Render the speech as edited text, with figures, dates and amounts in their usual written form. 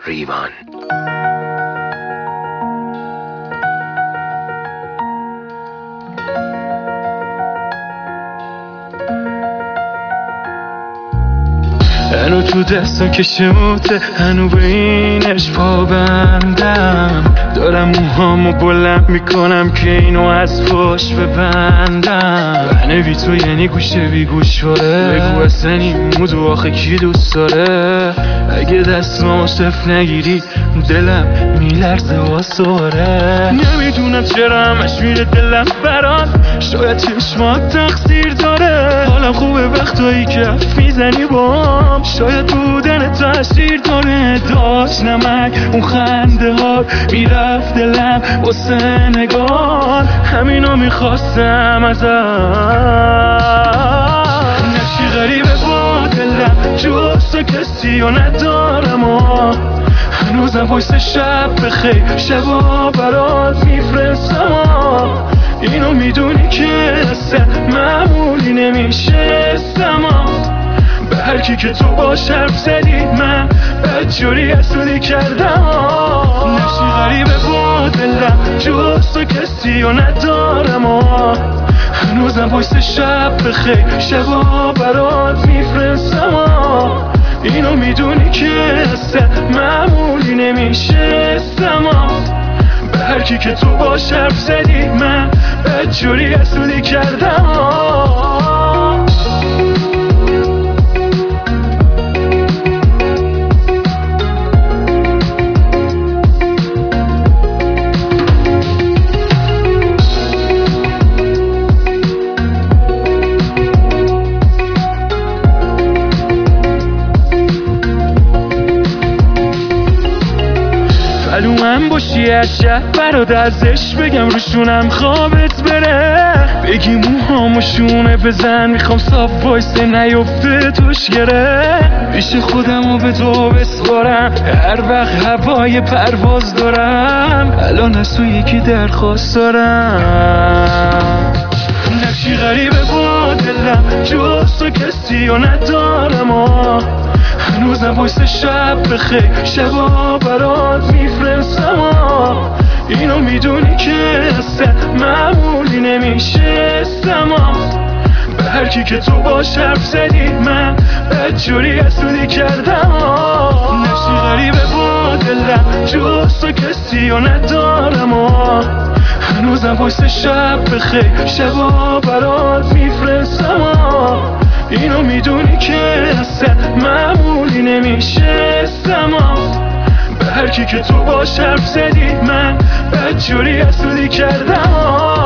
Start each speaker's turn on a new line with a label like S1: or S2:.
S1: ریوان.
S2: هنو تو دستم که شموته، هنو به اینش پابندم. دارم موهامو بلند میکنم که اینو از پشت ببندم. بنوی تو یعنی گوشه بی گوش واره، بگو اصلا این مودو آخه کی دوست داره. اگه دستمو صف نگیری دلم میلرزه واساره. نمیدونم چرا همش میره دلم برات، شاید چشمات تقصیر داره. حالم خوبه وقتایی که حرف میزنی بام، شاید بودن تاثیر داره. داشت نمک اون خنده ها میرفت دلم واسه نگاه، همینو میخواستم ازت. نقشی غریبه با دلم، جز تو کسی و ندارم و هنوزم وایس شب بخیر شبا برات میفرستم. اینو میدونی که اصلا معمولی نمیشه سما. به هر کی که تو باش حرف زدی من بدجوری حسودی کردم. نقشی غریبه با دلم، جز تو کسی و ندارم و هنوزم وایس شب بخیر شبا برات میفرستم. اینو میدونی که اصلا معمولی نمیشه سما. به هر کی که تو باش حرف زدی من بدجوری حسودی کردم. معلومم باشی هر شب برات ازش بگم روشونم خوابت بره. بگی موهامو شونه بزن، میخوام صاف وایسه نیفته توش گره. پیش خودمو به تو بسپارم هر وقت هوای پرواز دارم. الان از تو یکی درخواست دارم. نقشی غریبه با دلم، جز تو کسی و ندارم و هنوزم وایس شب بخیر شبا برات میفرستم. اینو میدونی که اصلا معمولی نمیشه سما. به هر کی که تو باش حرف زدی من بدجوری حسودی کردم. نقشی غریبه با دلم، جز تو کسی و ندارم و هنوزم وایس شب بخیر شبا برات میفرستم. اینو میدونی که اصلا معمولی نمیشه سما. به هر کی که تو باش حرف زدی من بدجوری حسودی کردم.